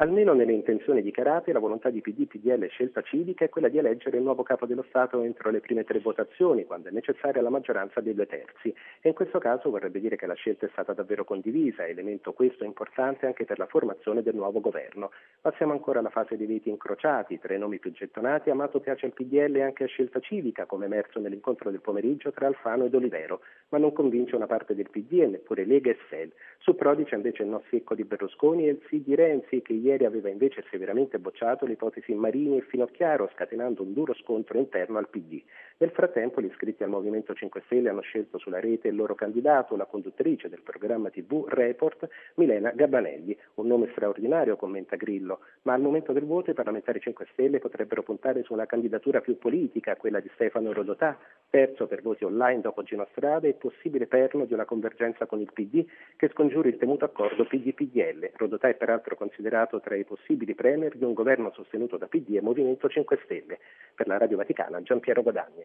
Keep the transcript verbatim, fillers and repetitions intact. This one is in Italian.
Almeno nelle intenzioni dichiarate, la volontà di P D, P D L e Scelta Civica è quella di eleggere il nuovo capo dello Stato entro le prime tre votazioni, quando è necessaria la maggioranza dei due terzi. E in questo caso vorrebbe dire che la scelta è stata davvero condivisa, elemento questo importante anche per la formazione del nuovo governo. Passiamo ancora alla fase dei veti incrociati, tra i nomi più gettonati. Amato piace al P D L e anche a Scelta Civica, come emerso nell'incontro del pomeriggio tra Alfano ed Olivero, ma non convince una parte del P D e neppure Lega e S E L. Su Prodi c'è invece il no secco di Berlusconi e il sì di Renzi, che ieri aveva invece severamente bocciato l'ipotesi Marini e Finocchiaro, scatenando un duro scontro interno al P D. Nel frattempo gli iscritti al Movimento cinque Stelle hanno scelto sulla rete il loro candidato, la conduttrice del programma tivù Report, Milena Gabanelli. Un nome straordinario, commenta Grillo, ma al momento del voto i parlamentari cinque Stelle potrebbero puntare su una candidatura più politica, quella di Stefano Rodotà, terzo per voti online dopo Gino Strada e possibile perno di una convergenza con il P D che scongiuri il temuto accordo P D P D L. Rodotà è peraltro considerato tra i possibili premier di un governo sostenuto da P D e Movimento cinque Stelle. Per la Radio Vaticana, Giampiero Guadagni.